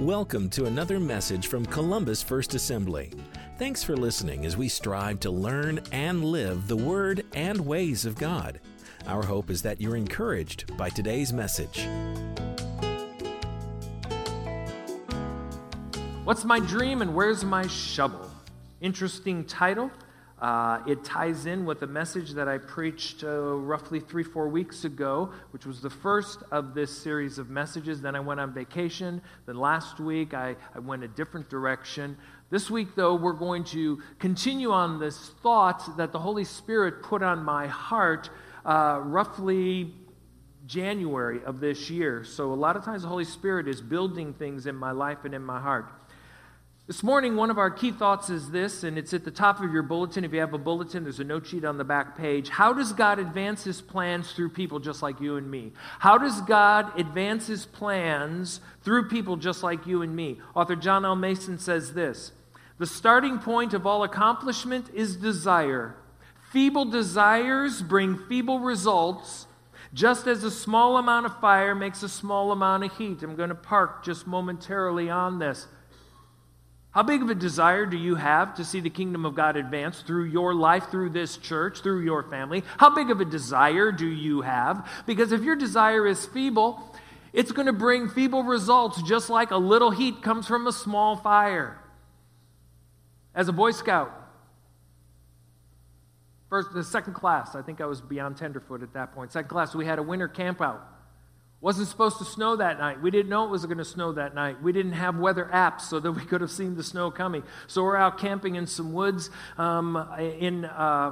Welcome to another message from Columbus First Assembly. Thanks for listening as we strive to learn and live the Word and ways of God. Our hope is that you're encouraged by today's message. What's my dream and where's my shovel? Interesting title. It ties in with a message that I preached roughly 3-4 weeks ago, which was the first of this series of messages. Then I went on vacation. Then last week I went a different direction. This week, though, we're going to continue on this thought that the Holy Spirit put on my heart roughly January of this year. So a lot of times the Holy Spirit is building things in my life and in my heart. This morning, one of our key thoughts is this, and it's at the top of your bulletin. If you have a bulletin, there's a note sheet on the back page. How does God advance His plans through people just like you and me? How does God advance His plans through people just like you and me? Author John L. Mason says this: the starting point of all accomplishment is desire. Feeble desires bring feeble results, just as a small amount of fire makes a small amount of heat. I'm going to park just momentarily on this. How big of a desire do you have to see the kingdom of God advance through your life, through this church, through your family? How big of a desire do you have? Because if your desire is feeble, it's going to bring feeble results, just like a little heat comes from a small fire. As a Boy Scout, the second class, I think I was beyond tenderfoot at that point. Second class, we had a winter camp out. Wasn't supposed to snow that night. We didn't know it was going to snow that night. We didn't have weather apps so that we could have seen the snow coming. So we're out camping in some woods on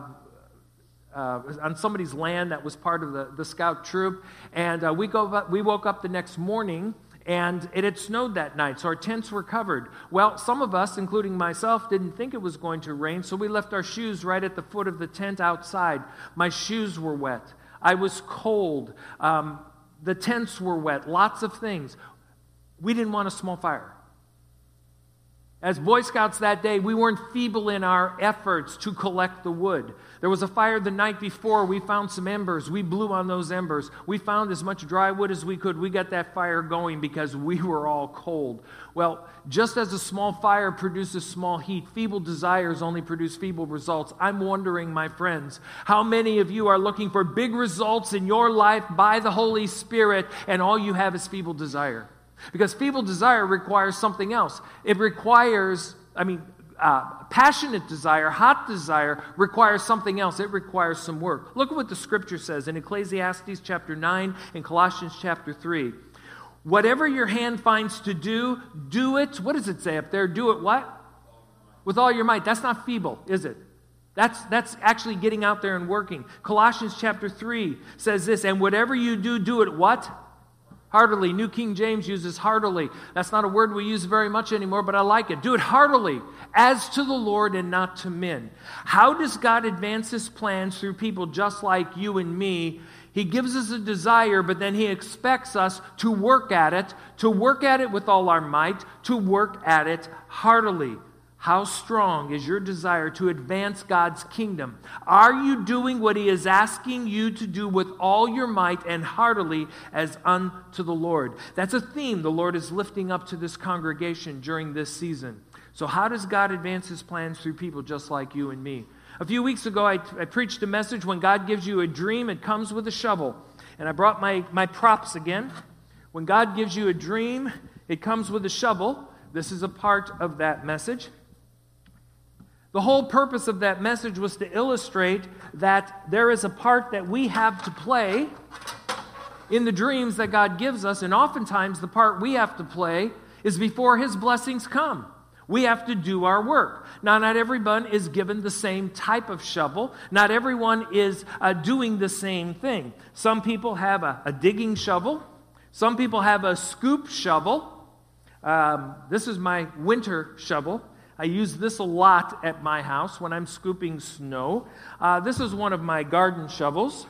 somebody's land that was part of the scout troop. And we woke up the next morning, and it had snowed that night, so our tents were covered. Well, some of us, including myself, didn't think it was going to rain, so we left our shoes right at the foot of the tent outside. My shoes were wet. I was cold. The tents were wet, lots of things. We didn't want a small fire. As Boy Scouts that day, we weren't feeble in our efforts to collect the wood. There was a fire the night before. We found some embers. We blew on those embers. We found as much dry wood as we could. We got that fire going because we were all cold. Well, just as a small fire produces small heat, feeble desires only produce feeble results. I'm wondering, my friends, how many of you are looking for big results in your life by the Holy Spirit, and all you have is feeble desire? Because feeble desire requires something else. It requires, passionate desire, hot desire requires something else. It requires some work. Look at what the Scripture says in Ecclesiastes chapter 9 and Colossians chapter 3. Whatever your hand finds to do, do it. What does it say up there? Do it what? With all your might. That's not feeble, is it? That's actually getting out there and working. Colossians chapter 3 says this: and whatever you do, do it what? Heartily. New King James uses heartily. That's not a word we use very much anymore, but I like it. Do it heartily, as to the Lord and not to men. How does God advance His plans through people just like you and me? He gives us a desire, but then He expects us to work at it with all our might, to work at it heartily. How strong is your desire to advance God's kingdom? Are you doing what He is asking you to do with all your might and heartily as unto the Lord? That's a theme the Lord is lifting up to this congregation during this season. So how does God advance His plans through people just like you and me? A few weeks ago, I preached a message: when God gives you a dream, it comes with a shovel. And I brought my props again. When God gives you a dream, it comes with a shovel. This is a part of that message. The whole purpose of that message was to illustrate that there is a part that we have to play in the dreams that God gives us, and oftentimes the part we have to play is before His blessings come. We have to do our work. Now, not everyone is given the same type of shovel. Not everyone is doing the same thing. Some people have a digging shovel. Some people have a scoop shovel. This is my winter shovel. I use this a lot at my house when I'm scooping snow. This is one of my garden shovels.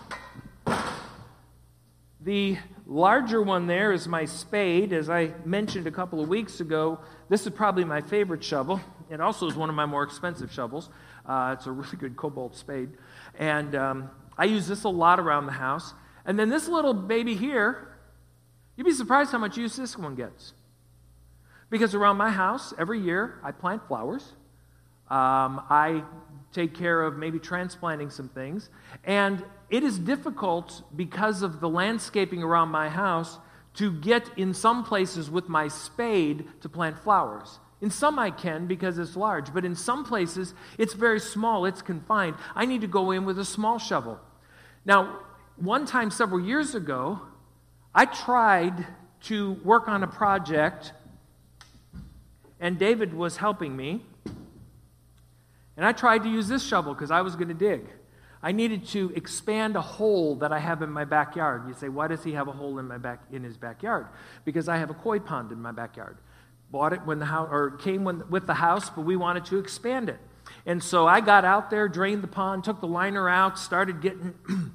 The larger one there is my spade. As I mentioned a couple of weeks ago, this is probably my favorite shovel. It also is one of my more expensive shovels. It's a really good cobalt spade. And I use this a lot around the house. And then this little baby here, you'd be surprised how much use this one gets. Because around my house, every year, I plant flowers. I take care of maybe transplanting some things. And it is difficult because of the landscaping around my house to get in some places with my spade to plant flowers. In some I can because it's large, but in some places it's very small, it's confined. I need to go in with a small shovel. Now, one time several years ago, I tried to work on a project, and David was helping me, and I tried to use this shovel because I was going to dig. I needed to expand a hole that I have in my backyard. You say, why does he have a hole in his backyard? Because I have a koi pond in my backyard. Bought it when the house, or came with the house, but we wanted to expand it. And so I got out there, drained the pond, took the liner out, started getting...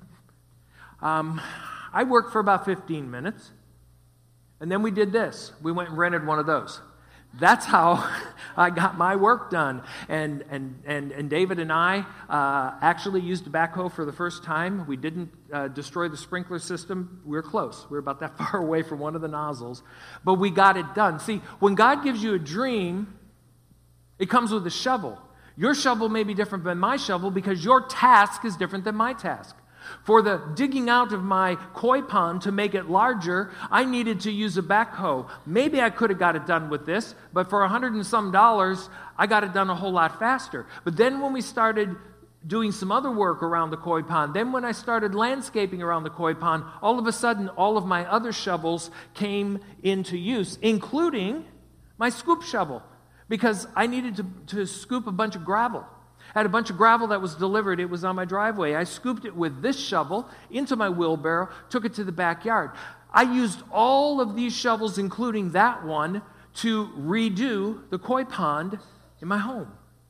I worked for about 15 minutes, and then we did this. We went and rented one of those. That's how I got my work done. And David and I actually used a backhoe for the first time. We didn't destroy the sprinkler system. We were close. We were about that far away from one of the nozzles. But we got it done. See, when God gives you a dream, it comes with a shovel. Your shovel may be different than my shovel because your task is different than my task. For the digging out of my koi pond to make it larger, I needed to use a backhoe. Maybe I could have got it done with this, but for $100 and some, I got it done a whole lot faster. But then when we started doing some other work around the koi pond, then when I started landscaping around the koi pond, all of a sudden, all of my other shovels came into use, including my scoop shovel, because I needed to scoop a bunch of gravel. I had a bunch of gravel that was delivered. It was on my driveway. I scooped it with this shovel into my wheelbarrow, took it to the backyard. I used all of these shovels, including that one, to redo the koi pond in my home.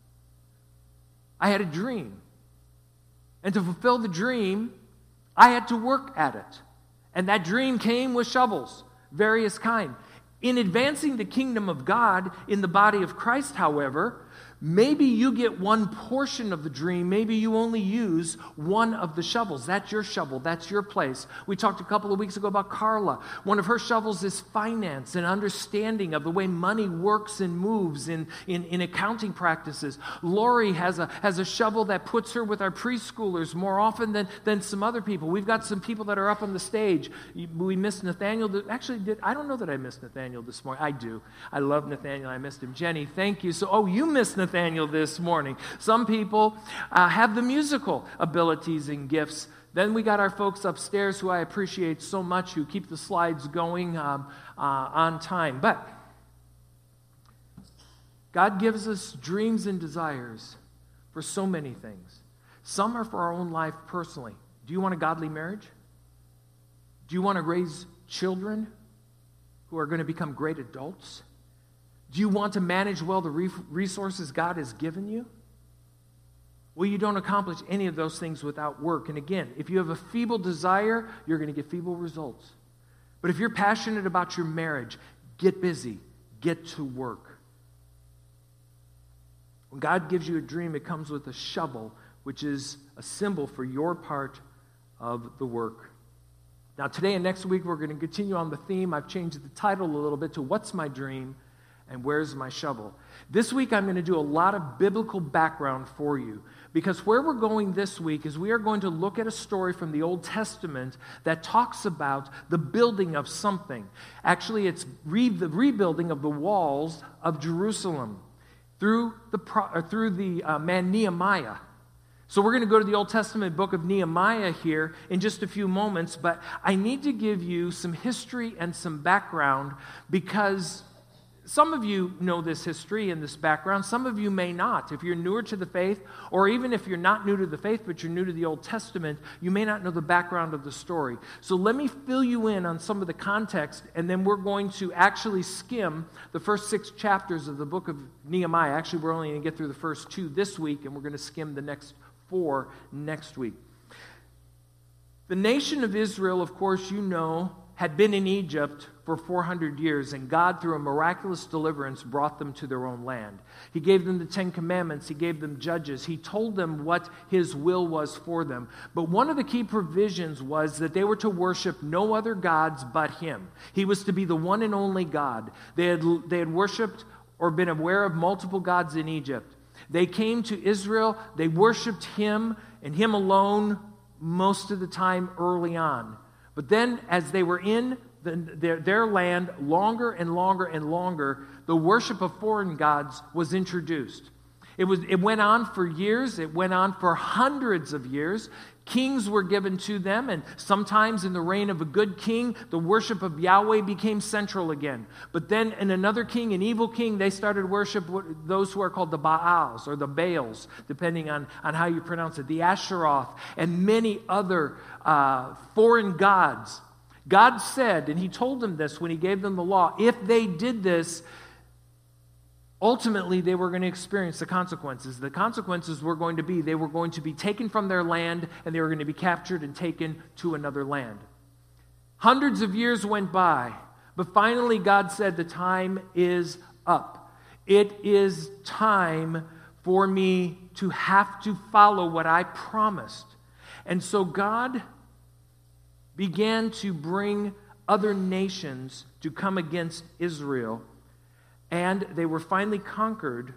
I had a dream. And to fulfill the dream, I had to work at it. And that dream came with shovels, various kind. In advancing the kingdom of God in the body of Christ, however, maybe you get one portion of the dream. Maybe you only use one of the shovels. That's your shovel. That's your place. We talked a couple of weeks ago about Carla. One of her shovels is finance and understanding of the way money works and moves in accounting practices. Lori has a shovel that puts her with our preschoolers more often than some other people. We've got some people that are up on the stage. We missed Nathaniel. I don't know that I missed Nathaniel this morning. I do. I love Nathaniel. I missed him. Jenny, thank you. You missed Nathaniel this morning. Some people have the musical abilities and gifts. Then we got our folks upstairs who I appreciate so much, who keep the slides going on time. But God gives us dreams and desires for so many things. Some are for our own life personally. Do you want a godly marriage? Do you want to raise children who are going to become great adults? Do you want to manage well the resources God has given you? Well, you don't accomplish any of those things without work. And again, if you have a feeble desire, you're going to get feeble results. But if you're passionate about your marriage, get busy. Get to work. When God gives you a dream, it comes with a shovel, which is a symbol for your part of the work. Now, today and next week, we're going to continue on the theme. I've changed the title a little bit to What's My Dream? And Where's My Shovel? This week, I'm going to do a lot of biblical background for you, because where we're going this week is we are going to look at a story from the Old Testament that talks about the building of something. Actually, it's the rebuilding of the walls of Jerusalem through the man Nehemiah. So we're going to go to the Old Testament book of Nehemiah here in just a few moments, but I need to give you some history and some background, because some of you know this history and this background. Some of you may not. If you're newer to the faith, or even if you're not new to the faith, but you're new to the Old Testament, you may not know the background of the story. So let me fill you in on some of the context, and then we're going to actually skim the first 6 chapters of the book of Nehemiah. Actually, we're only going to get through the first 2 this week, and we're going to skim the next 4 next week. The nation of Israel, of course, you know, had been in Egypt for 400 years, and God, through a miraculous deliverance, brought them to their own land. He gave them the Ten Commandments. He gave them judges. He told them what His will was for them. But one of the key provisions was that they were to worship no other gods but Him. He was to be the one and only God. They had worshipped or been aware of multiple gods in Egypt. They came to Israel. They worshiped Him and Him alone most of the time early on. But then, as they were in their land longer and longer and longer, the worship of foreign gods was introduced. It went on for years. It went on for hundreds of years. Kings were given to them, and sometimes in the reign of a good king, the worship of Yahweh became central again. But then in another king, an evil king, they started worship those who are called the Baals or the Baals, depending on how you pronounce it, the Asheroth, and many other foreign gods. God said, and He told them this when He gave them the law, if they did this, ultimately, they were going to experience the consequences. The consequences were going to be they were going to be taken from their land, and they were going to be captured and taken to another land. Hundreds of years went by, but finally God said, the time is up. It is time for me to have to follow what I promised. And so God began to bring other nations to come against Israel. And they were finally conquered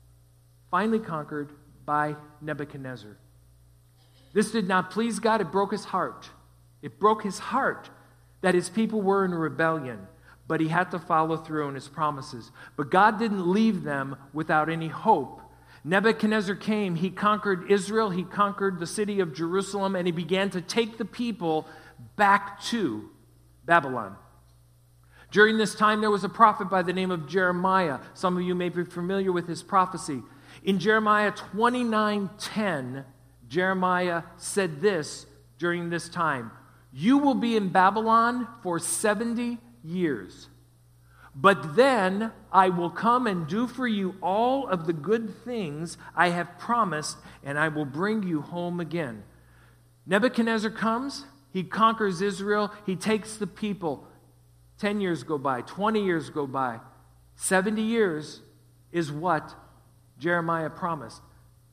by Nebuchadnezzar. This did not please God. It broke His heart. It broke His heart that His people were in rebellion, but He had to follow through on His promises. But God didn't leave them without any hope. Nebuchadnezzar came. He conquered Israel. He conquered the city of Jerusalem, and he began to take the people back to Babylon. During this time, there was a prophet by the name of Jeremiah. Some of you may be familiar with his prophecy. In Jeremiah 29:10, Jeremiah said this during this time: "You will be in Babylon for 70 years. But then I will come and do for you all of the good things I have promised, and I will bring you home again." Nebuchadnezzar comes, he conquers Israel, he takes the people. 10 years go by, 20 years go by. 70 years is what Jeremiah promised.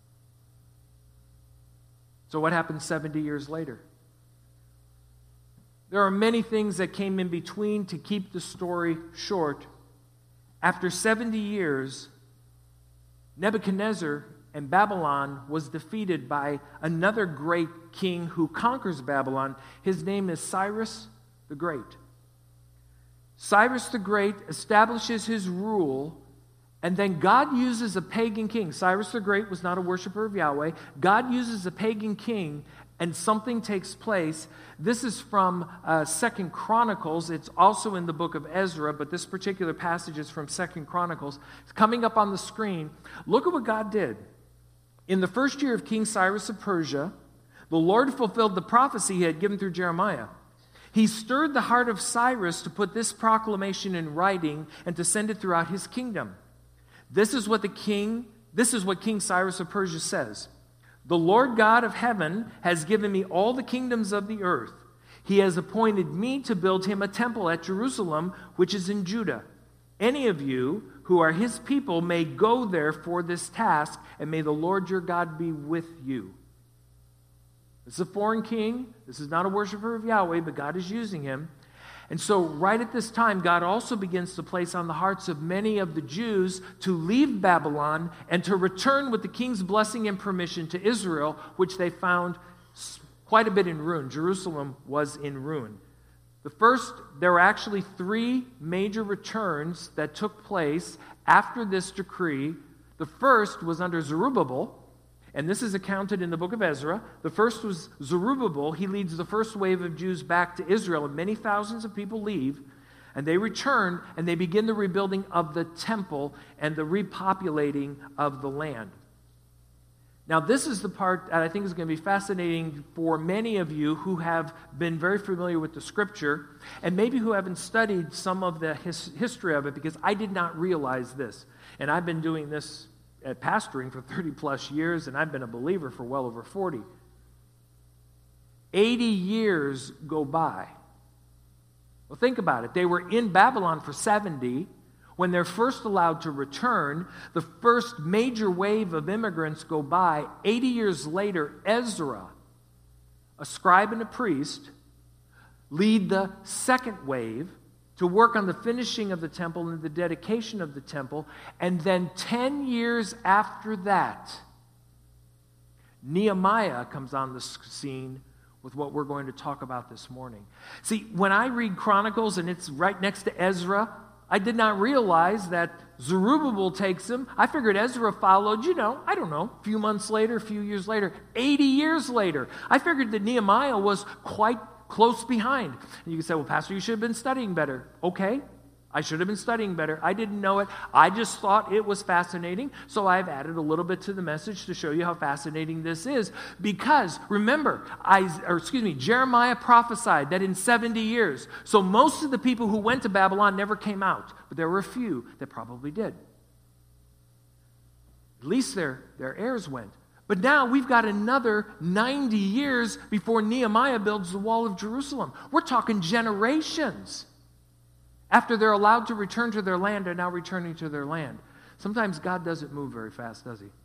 So what happened 70 years later? There are many things that came in between to keep the story short. After 70 years, Nebuchadnezzar and Babylon was defeated by another great king who conquers Babylon. His name is Cyrus the Great. Cyrus the Great establishes his rule, and then God uses a pagan king. Cyrus the Great was not a worshiper of Yahweh. God uses a pagan king, and something takes place. This is from 2 Chronicles. It's also in the book of Ezra, but this particular passage is from 2 Chronicles. It's coming up on the screen. Look at what God did. In the first year of King Cyrus of Persia, the Lord fulfilled the prophecy He had given through Jeremiah. He stirred the heart of Cyrus to put this proclamation in writing and to send it throughout his kingdom. This is what King Cyrus of Persia says: "The Lord God of heaven has given me all the kingdoms of the earth. He has appointed me to build Him a temple at Jerusalem, which is in Judah. Any of you who are His people may go there for this task, and may the Lord your God be with you." This is a foreign king. This is not a worshiper of Yahweh, but God is using him. And so right at this time, God also begins to place on the hearts of many of the Jews to leave Babylon and to return with the king's blessing and permission to Israel, which they found quite a bit in ruin. Jerusalem was in ruin. There were actually 3 major returns that took place after this decree. The first was under Zerubbabel, and this is accounted in the book of Ezra. The first was Zerubbabel. He leads the first wave of Jews back to Israel, and many thousands of people leave, and they return, and they begin the rebuilding of the temple and the repopulating of the land. Now, this is the part that I think is going to be fascinating for many of you who have been very familiar with the Scripture, and maybe who haven't studied some of the history of it, because I did not realize this. And I've been doing this at pastoring for 30 plus years, and I've been a believer for well over 40. 80 years go by Well, think about it. They were in Babylon for 70. When they're first allowed to return, the first major wave of immigrants go by. 80 years later, Ezra, a scribe and a priest, lead the second wave to work on the finishing of the temple and the dedication of the temple. And then 10 years after that, Nehemiah comes on the scene with what we're going to talk about this morning. See, when I read Chronicles and it's right next to Ezra, I did not realize that Zerubbabel takes him. I figured Ezra followed, I don't know, a few months later, a few years later, 80 years later. I figured that Nehemiah was quite close behind. And you can say, well, Pastor, you should have been studying better. Okay, I should have been studying better. I didn't know it. I just thought it was fascinating. So I've added a little bit to the message to show you how fascinating this is. Because, remember, Jeremiah prophesied that in 70 years. So most of the people who went to Babylon never came out. But there were a few that probably did. At least their heirs went. But now we've got another 90 years before Nehemiah builds the wall of Jerusalem. We're talking generations. After they're allowed to return to their land, they're now returning to their land. Sometimes God doesn't move very fast, does he?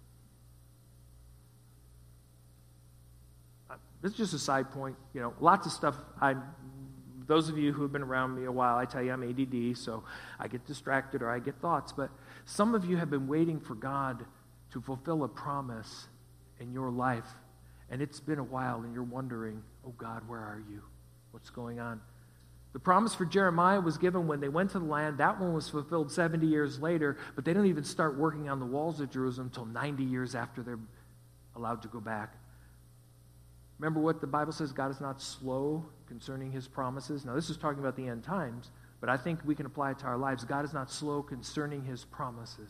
This is just a side point. Lots of stuff. Those of you who have been around me a while, I tell you I'm ADD, so I get distracted or I get thoughts. But some of you have been waiting for God to fulfill a promise in your life. And it's been a while, and you're wondering, oh God, where are you? What's going on? The promise for Jeremiah was given when they went to the land. That one was fulfilled 70 years later, but they don't even start working on the walls of Jerusalem until 90 years after they're allowed to go back. Remember what the Bible says, God is not slow concerning his promises. Now, this is talking about the end times, but I think we can apply it to our lives. God is not slow concerning his promises.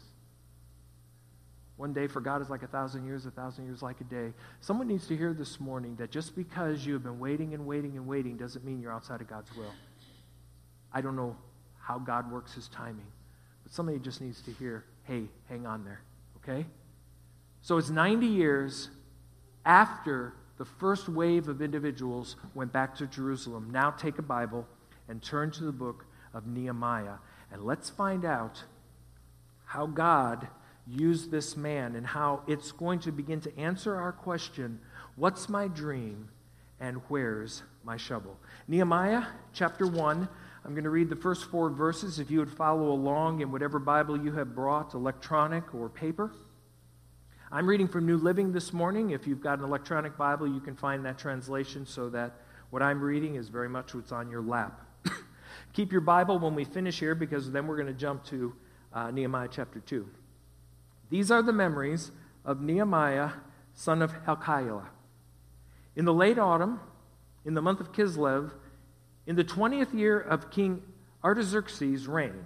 One day for God is like 1,000 years, 1,000 years like a day. Someone needs to hear this morning that just because you have been waiting and waiting and waiting doesn't mean you're outside of God's will. I don't know how God works his timing, but somebody just needs to hear, hey, hang on there, okay? So it's 90 years after the first wave of individuals went back to Jerusalem. Now take a Bible and turn to the book of Nehemiah, and let's find out how God used this man and how it's going to begin to answer our question, what's my dream and where's my shovel? Nehemiah chapter 1, I'm going to read the first 4 verses. If you would follow along in whatever Bible you have brought, electronic or paper. I'm reading from New Living this morning. If you've got an electronic Bible, you can find that translation so that what I'm reading is very much what's on your lap. Keep your Bible when we finish here, because then we're going to jump to Nehemiah chapter 2. These are the memories of Nehemiah, son of Hilkiah. In the late autumn, in the month of Kislev, in the 20th year of King Artaxerxes' reign,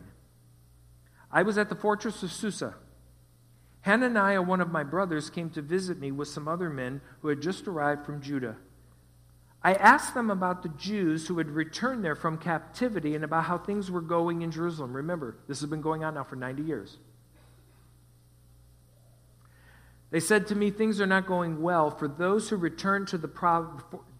I was at the fortress of Susa. Hananiah, one of my brothers, came to visit me with some other men who had just arrived from Judah. I asked them about the Jews who had returned there from captivity and about how things were going in Jerusalem. Remember, this has been going on now for 90 years. They said to me, things are not going well for those who return to the province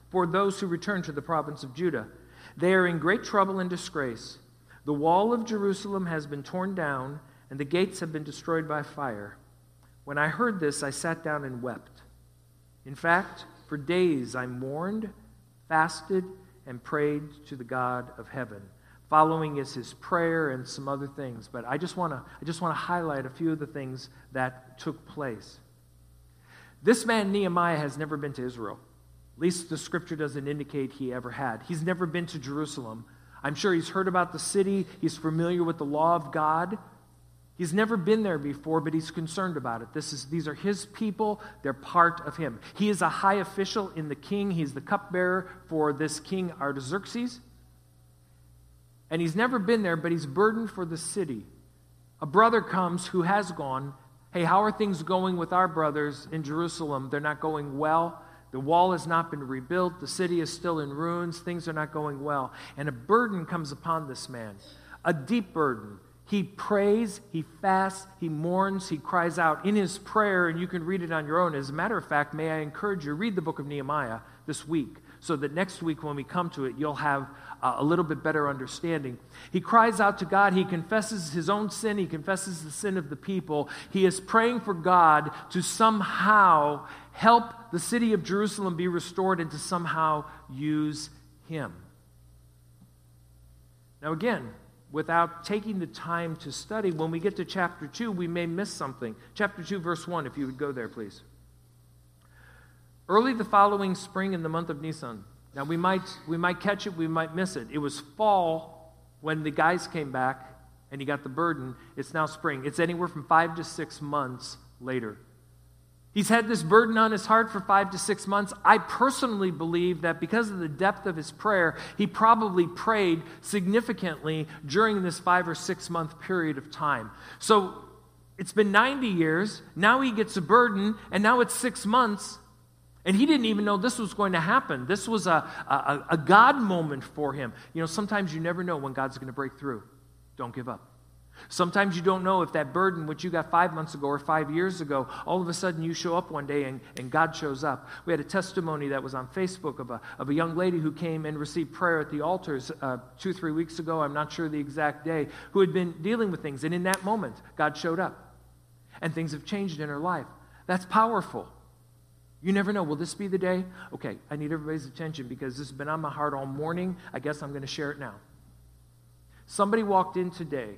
of Judah. They are in great trouble and disgrace. The wall of Jerusalem has been torn down, and the gates have been destroyed by fire. When I heard this, I sat down and wept. In fact, for days I mourned, fasted, and prayed to the God of heaven. Following is his prayer and some other things, but I just want to highlight a few of the things that took place. This man, Nehemiah, has never been to Israel. At least the scripture doesn't indicate he ever had. He's never been to Jerusalem. I'm sure he's heard about the city. He's familiar with the law of God. He's never been there before, but he's concerned about it. These are his people. They're part of him. He is a high official in the king. He's the cupbearer for this king Artaxerxes. And he's never been there, but he's burdened for the city. A brother comes who has gone. Hey, how are things going with our brothers in Jerusalem? They're not going well. The wall has not been rebuilt. The city is still in ruins. Things are not going well. And a burden comes upon this man, a deep burden. He prays, he fasts, he mourns, he cries out in his prayer, and you can read it on your own. As a matter of fact, may I encourage you, read the book of Nehemiah this week so that next week when we come to it, you'll have a little bit better understanding. He cries out to God. He confesses his own sin. He confesses the sin of the people. He is praying for God to somehow help the city of Jerusalem be restored and to somehow use him. Now again, without taking the time to study, when we get to chapter 2, we may miss something. Chapter 2, verse 1, if you would go there, please. Early the following spring in the month of Nisan. Now, we might catch it, we might miss it. It was fall when the guys came back and he got the burden. It's now spring. It's anywhere from 5 to 6 months later. He's had this burden on his heart for 5 to 6 months. I personally believe that because of the depth of his prayer, he probably prayed significantly during this 5 or 6 month period of time. So it's been 90 years. Now he gets a burden, and now it's 6 months. And he didn't even know this was going to happen. This was a God moment for him. You know, sometimes you never know when God's going to break through. Don't give up. Sometimes you don't know if that burden, which you got 5 months ago or 5 years ago, all of a sudden you show up one day and God shows up. We had a testimony that was on Facebook of a young lady who came and received prayer at the altars 2-3 weeks ago, I'm not sure the exact day, who had been dealing with things. And in that moment, God showed up. And things have changed in her life. That's powerful. You never know. Will this be the day? Okay, I need everybody's attention because this has been on my heart all morning. I guess I'm going to share it now. Somebody walked in today.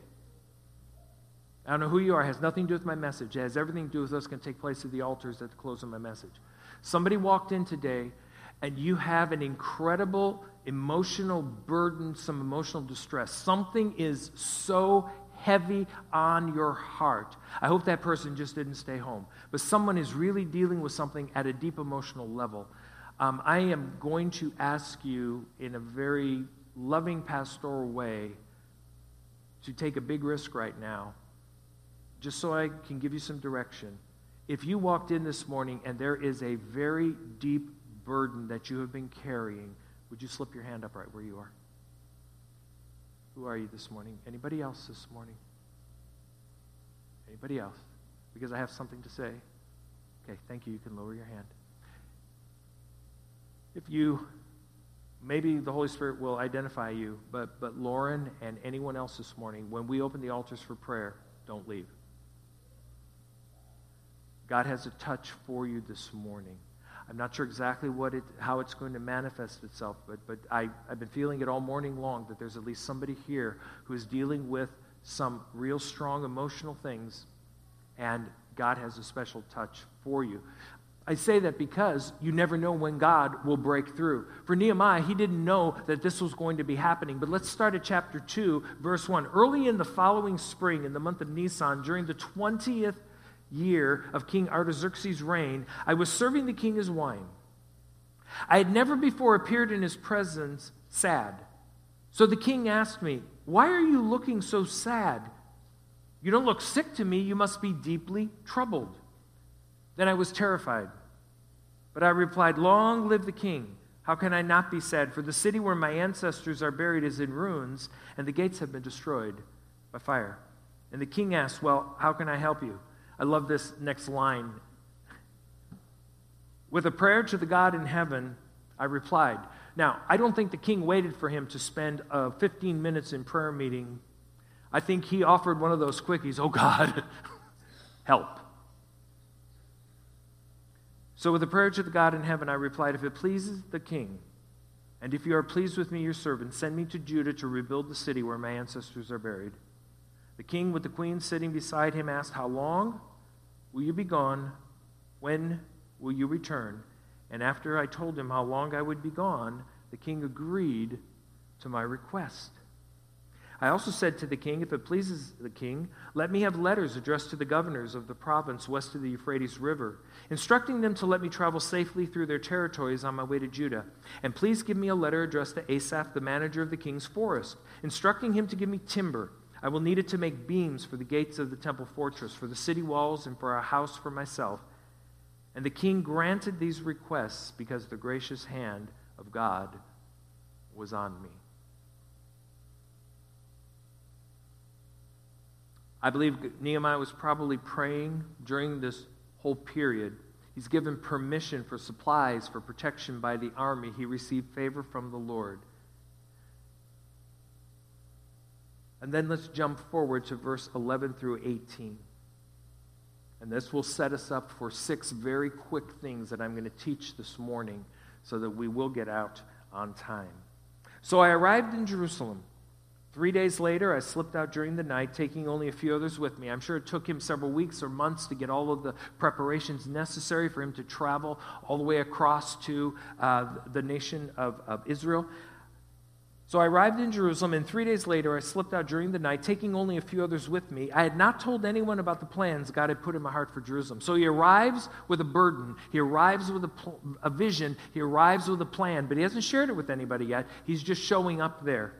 I don't know who you are. It has nothing to do with my message. It has everything to do with what's going to take place at the altars at the close of my message. Somebody walked in today, and you have an incredible emotional burden, some emotional distress. Something is so heavy on your heart. I hope that person just didn't stay home. But someone is really dealing with something at a deep emotional level. I am going to ask you in a very loving pastoral way to take a big risk right now, just so I can give you some direction. If you walked in this morning and there is a very deep burden that you have been carrying, would you slip your hand up right where you are? Who are you this morning? Anybody else this morning? Anybody else? Because I have something to say. Okay, thank you. You can lower your hand. If you, maybe the Holy Spirit will identify you, but Lauren and anyone else this morning, when we open the altars for prayer, don't leave. God has a touch for you this morning. I'm not sure exactly how it's going to manifest itself, but I've been feeling it all morning long that there's at least somebody here who is dealing with some real strong emotional things, and God has a special touch for you. I say that because you never know when God will break through. For Nehemiah, he didn't know that this was going to be happening. But let's start at chapter 2, verse 1. Early in the following spring, in the month of Nisan, during the 20th year of King Artaxerxes' reign, I was serving the king his wine. I had never before appeared in his presence sad. So the king asked me, "Why are you looking so sad? You don't look sick to me. You must be deeply troubled." Then I was terrified. But I replied, "Long live the king. How can I not be sad? For the city where my ancestors are buried is in ruins, and the gates have been destroyed by fire." And the king asked, "Well, how can I help you?" I love this next line. With a prayer to the God in heaven, I replied. Now, I don't think the king waited for him to spend 15 minutes in prayer meeting. I think he offered one of those quickies. "Oh God, help." So with a prayer to the God in heaven, I replied, "If it pleases the king, and if you are pleased with me, your servant, send me to Judah to rebuild the city where my ancestors are buried." The king, with the queen sitting beside him, asked, "How long will you be gone? When will you return?" And after I told him how long I would be gone, the king agreed to my request. I also said to the king, "If it pleases the king, let me have letters addressed to the governors of the province west of the Euphrates River, instructing them to let me travel safely through their territories on my way to Judah. And please give me a letter addressed to Asaph, the manager of the king's forest, instructing him to give me timber. I will need it to make beams for the gates of the temple fortress, for the city walls, and for a house for myself." And the king granted these requests because the gracious hand of God was on me. I believe Nehemiah was probably praying during this whole period. He's given permission for supplies, for protection by the army. He received favor from the Lord. And then let's jump forward to verse 11 through 18. And this will set us up for 6 very quick things that I'm going to teach this morning so that we will get out on time. So I arrived in Jerusalem. 3 days later, I slipped out during the night, taking only a few others with me. I'm sure it took him several weeks or months to get all of the preparations necessary for him to travel all the way across to the nation of Israel. So I arrived in Jerusalem, and 3 days later, I slipped out during the night, taking only a few others with me. I had not told anyone about the plans God had put in my heart for Jerusalem. So he arrives with a burden. He arrives with a vision. He arrives with a plan, but he hasn't shared it with anybody yet. He's just showing up there.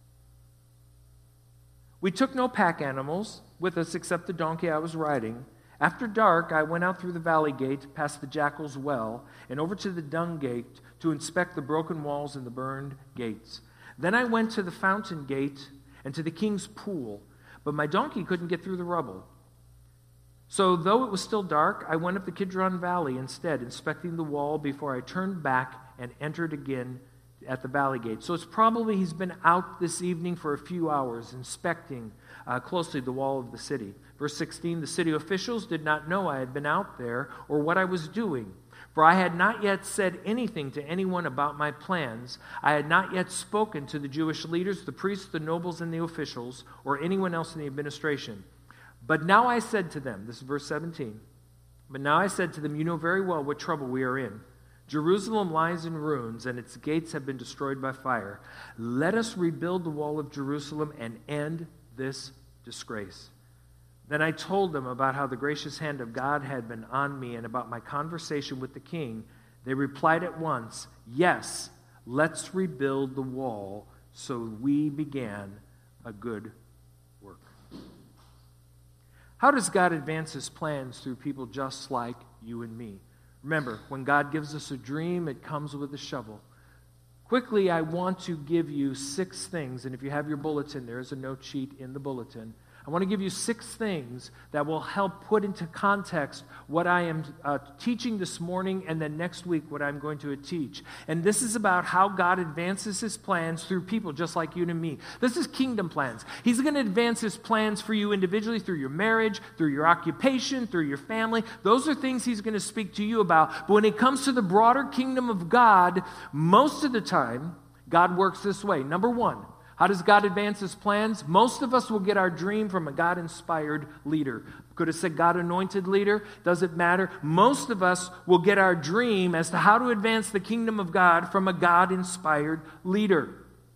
We took no pack animals with us except the donkey I was riding. After dark, I went out through the valley gate, past the jackal's well, and over to the dung gate to inspect the broken walls and the burned gates. Then I went to the fountain gate and to the king's pool, but my donkey couldn't get through the rubble. So though it was still dark, I went up the Kidron Valley instead, inspecting the wall before I turned back and entered again at the valley gate. So it's probably he's been out this evening for a few hours inspecting closely the wall of the city. Verse 16, the city officials did not know I had been out there or what I was doing, for I had not yet said anything to anyone about my plans. I had not yet spoken to the Jewish leaders, the priests, the nobles, and the officials, or anyone else in the administration. But now I said to them, this is verse 17, but now I said to them, you know very well what trouble we are in. Jerusalem lies in ruins, and its gates have been destroyed by fire. Let us rebuild the wall of Jerusalem and end this disgrace. Then I told them about how the gracious hand of God had been on me and about my conversation with the king. They replied at once, yes, let's rebuild the wall. So we began a good work. How does God advance his plans through people just like you and me? Remember, when God gives us a dream, it comes with a shovel. Quickly, I want to give you 6 things, and if you have your bulletin, there is a note sheet in the bulletin. I want to give you 6 things that will help put into context what I am teaching this morning and then next week what I'm going to teach. And this is about how God advances his plans through people just like you and me. This is kingdom plans. He's going to advance his plans for you individually through your marriage, through your occupation, through your family. Those are things he's going to speak to you about. But when it comes to the broader kingdom of God, most of the time, God works this way. Number 1, how does God advance his plans? Most of us will get our dream from a God-inspired leader. Could have said God-anointed leader. Doesn't matter. Most of us will get our dream as to how to advance the kingdom of God from a God-inspired leader.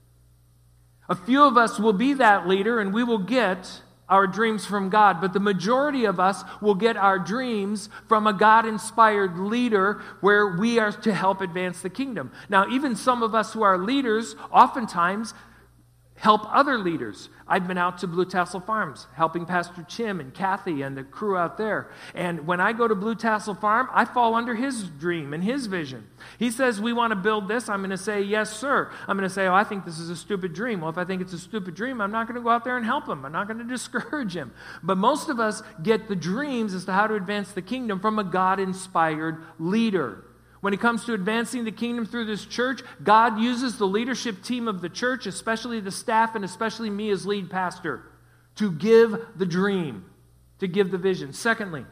A few of us will be that leader, and we will get our dreams from God. But the majority of us will get our dreams from a God-inspired leader where we are to help advance the kingdom. Now, even some of us who are leaders, oftentimes help other leaders. I've been out to Blue Tassel Farms, helping Pastor Tim and Kathy and the crew out there. And when I go to Blue Tassel Farm, I fall under his dream and his vision. He says, we want to build this. I'm going to say, yes, sir. I'm going to say, oh, I think this is a stupid dream. Well, if I think it's a stupid dream, I'm not going to go out there and help him. I'm not going to discourage him. But most of us get the dreams as to how to advance the kingdom from a God-inspired leader. When it comes to advancing the kingdom through this church, God uses the leadership team of the church, especially the staff and especially me as lead pastor, to give the dream, to give the vision. Secondly,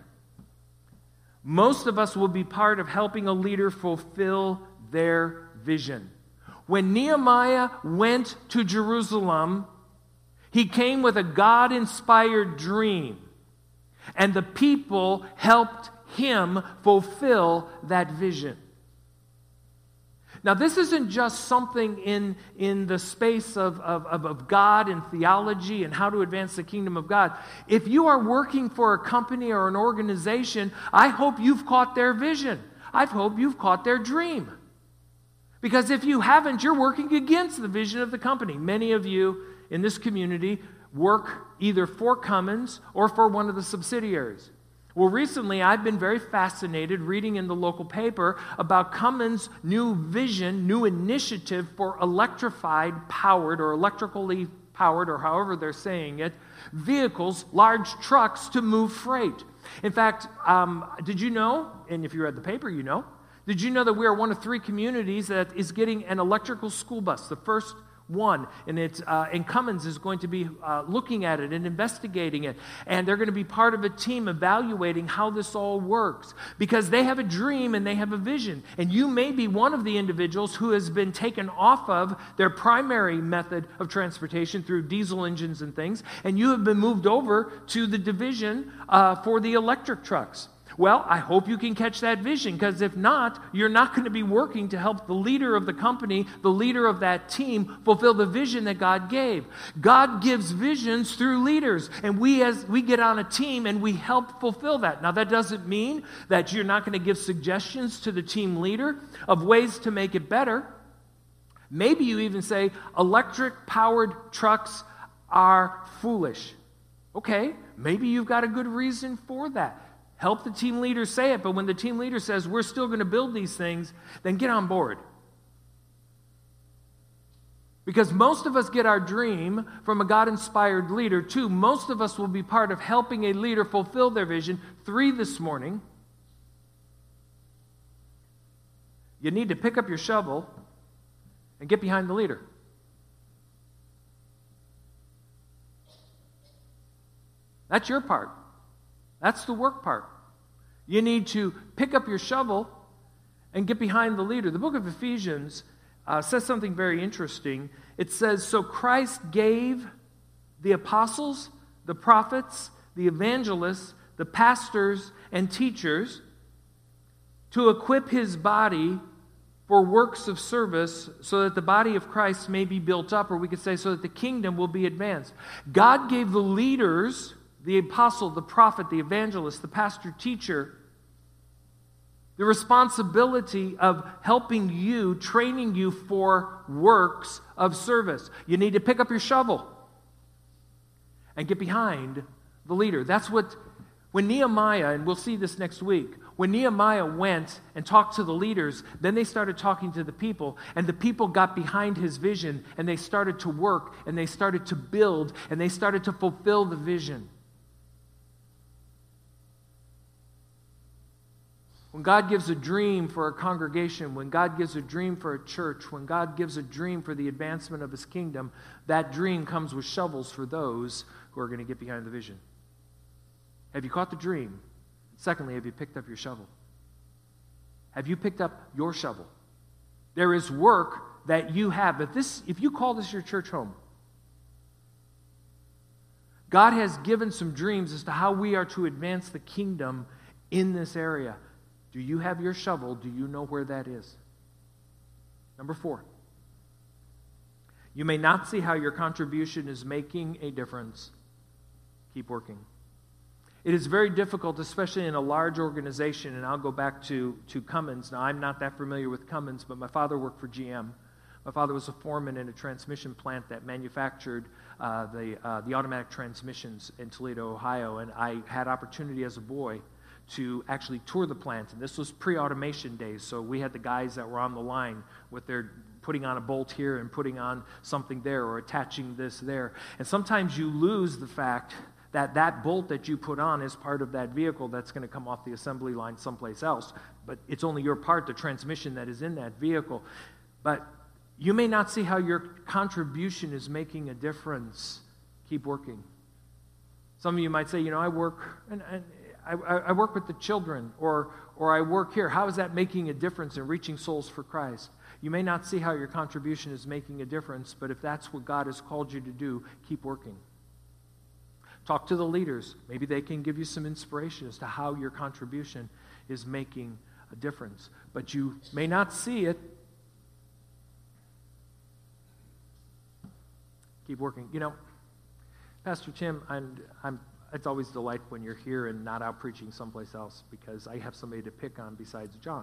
most of us will be part of helping a leader fulfill their vision. When Nehemiah went to Jerusalem, he came with a God-inspired dream, and the people helped him fulfill that vision. Now, this isn't just something in the space of God and theology and how to advance the kingdom of God. If you are working for a company or an organization, I hope you've caught their vision. I hope you've caught their dream. Because if you haven't, you're working against the vision of the company. Many of you in this community work either for Cummins or for one of the subsidiaries. Well, recently I've been very fascinated reading in the local paper about Cummins' new vision, new initiative for electrified powered or electrically powered or however they're saying it, vehicles, large trucks to move freight. In fact, did you know, and if you read the paper, you know, did you know that we are one of 3 communities that is getting an electrical school bus, the first one, and Cummins is going to be looking at it and investigating it, and they're going to be part of a team evaluating how this all works, because they have a dream and they have a vision, and you may be one of the individuals who has been taken off of their primary method of transportation through diesel engines and things, and you have been moved over to the division for the electric trucks. Well, I hope you can catch that vision, because if not, you're not going to be working to help the leader of the company, the leader of that team, fulfill the vision that God gave. God gives visions through leaders, and we get on a team and we help fulfill that. Now, that doesn't mean that you're not going to give suggestions to the team leader of ways to make it better. Maybe you even say, electric-powered trucks are foolish. Okay, maybe you've got a good reason for that. Help the team leader say it, but when the team leader says, we're still going to build these things, then get on board. Because most of us get our dream from a God-inspired leader. 2, most of us will be part of helping a leader fulfill their vision. 3, this morning, you need to pick up your shovel and get behind the leader. That's your part. That's the work part. You need to pick up your shovel and get behind the leader. The book of Ephesians says something very interesting. It says, so Christ gave the apostles, the prophets, the evangelists, the pastors, and teachers to equip his body for works of service so that the body of Christ may be built up, or we could say so that the kingdom will be advanced. God gave the leaders, the apostle, the prophet, the evangelist, the pastor, teacher, the responsibility of helping you, training you for works of service. You need to pick up your shovel and get behind the leader. That's what, when Nehemiah, and we'll see this next week, when Nehemiah went and talked to the leaders, then they started talking to the people, and the people got behind his vision, and they started to work, and they started to build, and they started to fulfill the vision. When God gives a dream for a congregation, when God gives a dream for a church, when God gives a dream for the advancement of his kingdom, that dream comes with shovels for those who are going to get behind the vision. Have you caught the dream? Secondly, have you picked up your shovel? Have you picked up your shovel? There is work that you have. But if you call this your church home, God has given some dreams as to how we are to advance the kingdom in this area. Do you have your shovel? Do you know where that is? Number 4. You may not see how your contribution is making a difference. Keep working. It is very difficult, especially in a large organization, and I'll go back to Cummins. Now, I'm not that familiar with Cummins, but my father worked for GM. My father was a foreman in a transmission plant that manufactured the automatic transmissions in Toledo, Ohio, and I had opportunity as a boy to actually tour the plant. And this was pre-automation days, so we had the guys that were on the line with their putting on a bolt here and putting on something there or attaching this there. And sometimes you lose the fact that that bolt that you put on is part of that vehicle that's going to come off the assembly line someplace else. But it's only your part, the transmission, that is in that vehicle. But you may not see how your contribution is making a difference. Keep working. Some of you might say, I work and I work with the children, or I work here. How is that making a difference in reaching souls for Christ? You may not see how your contribution is making a difference, but if that's what God has called you to do, keep working. Talk to the leaders. Maybe they can give you some inspiration as to how your contribution is making a difference. But you may not see it. Keep working. Pastor Tim, it's always a delight when you're here and not out preaching someplace else, because I have somebody to pick on besides John.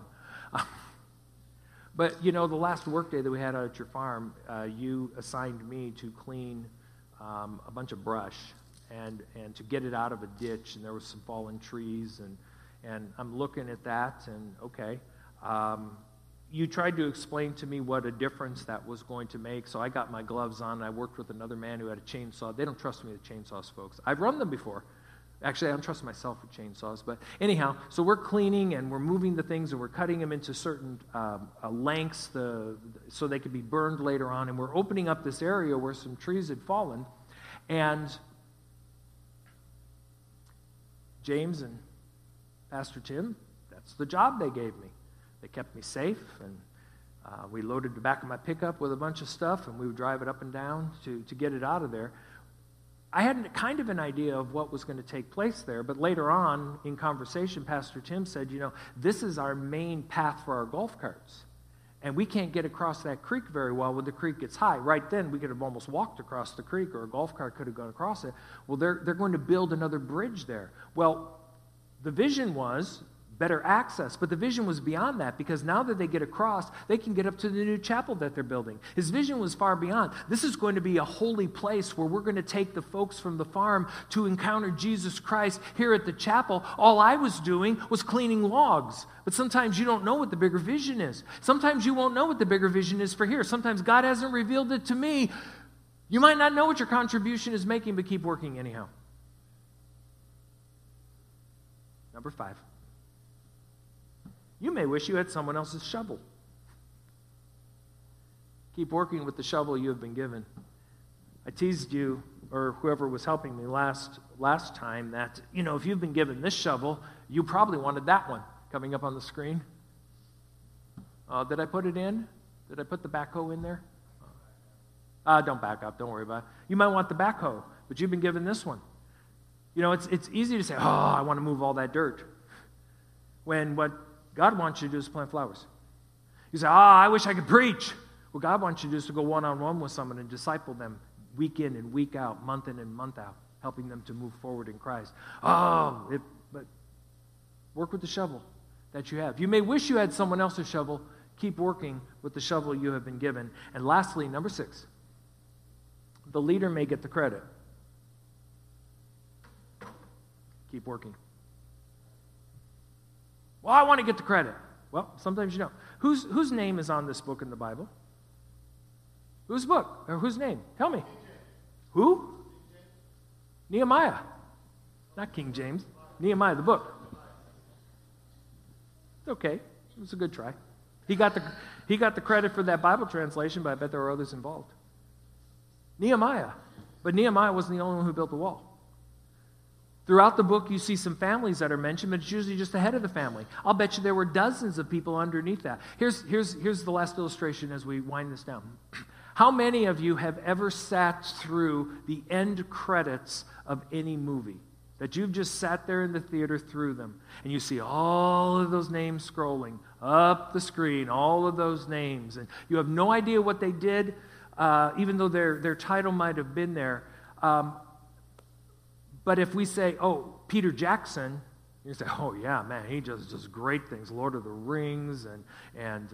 But, the last work day that we had out at your farm, you assigned me to clean a bunch of brush and to get it out of a ditch, and there was some fallen trees, and I'm looking at that, and okay. You tried to explain to me what a difference that was going to make, so I got my gloves on, and I worked with another man who had a chainsaw. They don't trust me with chainsaws, folks. I've run them before. Actually, I don't trust myself with chainsaws. But anyhow, so we're cleaning and we're moving the things and we're cutting them into certain lengths so they could be burned later on. And we're opening up this area where some trees had fallen. And James and Pastor Tim, that's the job they gave me. They kept me safe, and we loaded the back of my pickup with a bunch of stuff, and we would drive it up and down to get it out of there. I had kind of an idea of what was going to take place there, but later on in conversation, Pastor Tim said, this is our main path for our golf carts, and we can't get across that creek very well when the creek gets high. Right then, we could have almost walked across the creek, or a golf cart could have gone across it. Well, they're going to build another bridge there. Well, the vision was better access, but the vision was beyond that, because now that they get across, they can get up to the new chapel that they're building. His vision was far beyond. This is going to be a holy place where we're going to take the folks from the farm to encounter Jesus Christ here at the chapel. All I was doing was cleaning logs. But sometimes you don't know what the bigger vision is. Sometimes you won't know what the bigger vision is for here. Sometimes God hasn't revealed it to me. You might not know what your contribution is making, but keep working anyhow. Number 5. You may wish you had someone else's shovel. Keep working with the shovel you have been given. I teased you, or whoever was helping me last time, that, if you've been given this shovel, you probably wanted that one coming up on the screen. Did I put it in? Did I put the backhoe in there? Don't back up. Don't worry about it. You might want the backhoe, but you've been given this one. It's easy to say, I want to move all that dirt, when what God wants you to do is plant flowers. You say, I wish I could preach. What God wants you to do is to go one-on-one with someone and disciple them week in and week out, month in and month out, helping them to move forward in Christ. But work with the shovel that you have. You may wish you had someone else's shovel. Keep working with the shovel you have been given. And lastly, number 6, the leader may get the credit. Keep working. Well, I want to get the credit. Well, sometimes you don't. Whose name is on this book in the Bible? Whose book? Or whose name? Tell me. Who? Nehemiah. Not King James. Nehemiah, the book. It's okay. It was a good try. He got the credit for that Bible translation, but I bet there were others involved. Nehemiah. But Nehemiah wasn't the only one who built the wall. Throughout the book, you see some families that are mentioned, but it's usually just the head of the family. I'll bet you there were dozens of people underneath that. Here's the last illustration as we wind this down. How many of you have ever sat through the end credits of any movie? That you've just sat there in the theater through them, and you see all of those names scrolling up the screen, all of those names, and you have no idea what they did, even though their title might have been there. But if we say, Peter Jackson, you say, yeah, man, he just does great things. Lord of the Rings, and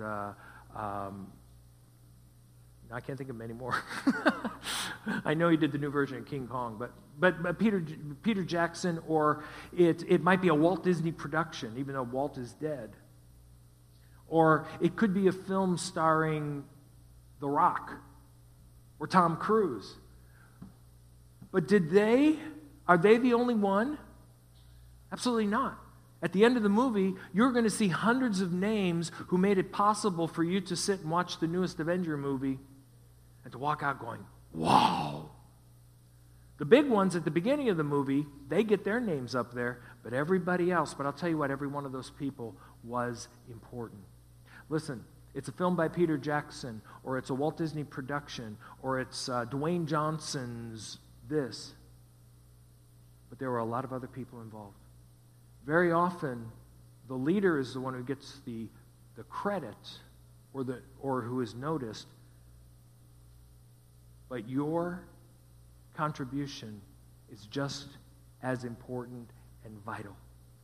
I can't think of many more. I know he did the new version of King Kong, but Peter Jackson, or it might be a Walt Disney production, even though Walt is dead. Or it could be a film starring The Rock or Tom Cruise. But are they the only one? Absolutely not. At the end of the movie, you're going to see hundreds of names who made it possible for you to sit and watch the newest Avenger movie and to walk out going, wow. The big ones at the beginning of the movie, they get their names up there, but everybody else, but I'll tell you what, every one of those people was important. Listen, it's a film by Peter Jackson, or it's a Walt Disney production, or it's Dwayne Johnson's this. But there were a lot of other people involved. Very often, the leader is the one who gets the credit or who is noticed. But your contribution is just as important and vital.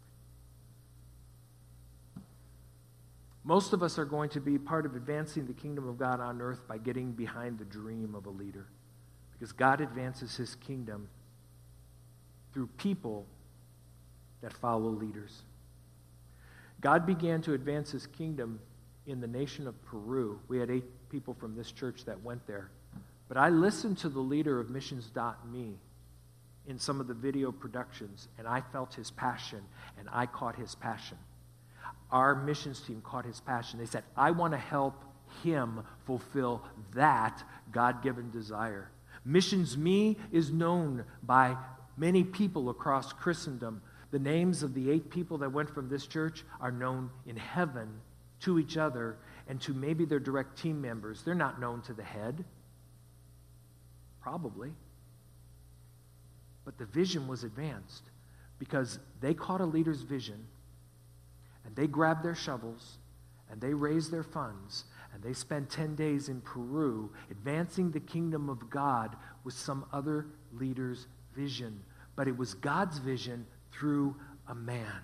Most of us are going to be part of advancing the kingdom of God on earth by getting behind the dream of a leader. Because God advances his kingdom through people that follow leaders. God began to advance his kingdom in the nation of Peru. We had 8 people from this church that went there. But I listened to the leader of Missions.me in some of the video productions, and I felt his passion, and I caught his passion. Our missions team caught his passion. They said, I want to help him fulfill that God-given desire. Missions Me is known by many people across Christendom. The names of the 8 people that went from this church are known in heaven to each other and to maybe their direct team members. They're not known to the head. Probably. But the vision was advanced because they caught a leader's vision and they grabbed their shovels and they raised their funds and they spent 10 days in Peru advancing the kingdom of God with some other leader's vision. But it was God's vision through a man.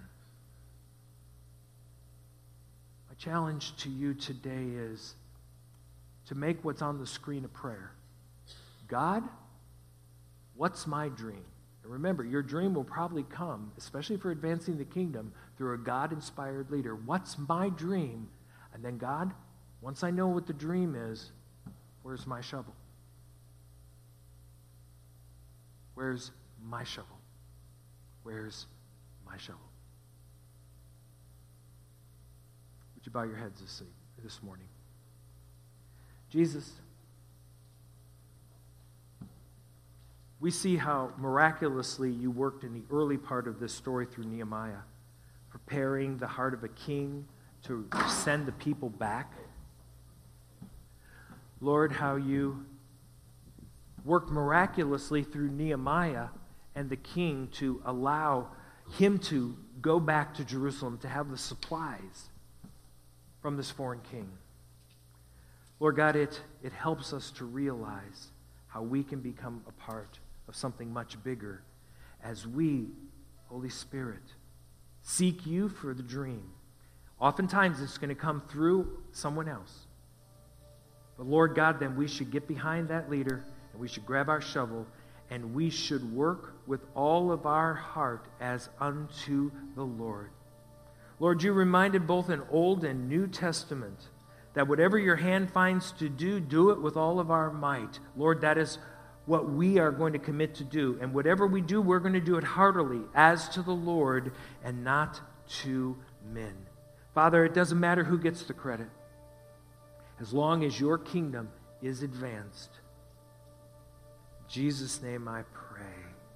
My challenge to you today is to make what's on the screen a prayer. God, what's my dream? And remember, your dream will probably come, especially for advancing the kingdom, through a God-inspired leader. What's my dream? And then God, once I know what the dream is, where's my shovel? Where's my shovel? Where's my shovel? Would you bow your heads this morning? Jesus, we see how miraculously you worked in the early part of this story through Nehemiah, preparing the heart of a king to send the people back. Lord, how you worked miraculously through Nehemiah and the king to allow him to go back to Jerusalem to have the supplies from this foreign king. Lord God, it helps us to realize how we can become a part of something much bigger as we, Holy Spirit, seek you for the dream. Oftentimes it's going to come through someone else. But Lord God, then we should get behind that leader and we should grab our shovel and we should work with all of our heart as unto the Lord. Lord, you reminded both in Old and New Testament that whatever your hand finds to do, do it with all of our might. Lord, that is what we are going to commit to do. And whatever we do, we're going to do it heartily as to the Lord and not to men. Father, it doesn't matter who gets the credit as long as your kingdom is advanced. In Jesus' name I pray.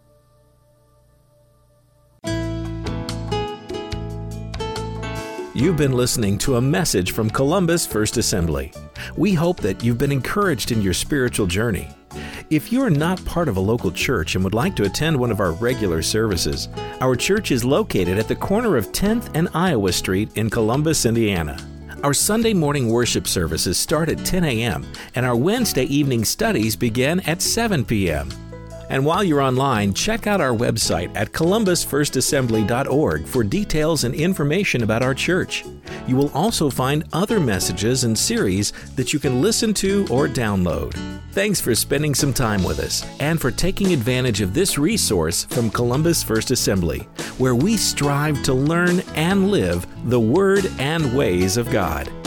You've been listening to a message from Columbus First Assembly. We hope that you've been encouraged in your spiritual journey. If you're not part of a local church and would like to attend one of our regular services, our church is located at the corner of 10th and Iowa Street in Columbus, Indiana. Our Sunday morning worship services start at 10 a.m. and our Wednesday evening studies begin at 7 p.m. And while you're online, check out our website at columbusfirstassembly.org for details and information about our church. You will also find other messages and series that you can listen to or download. Thanks for spending some time with us and for taking advantage of this resource from Columbus First Assembly, where we strive to learn and live the Word and ways of God.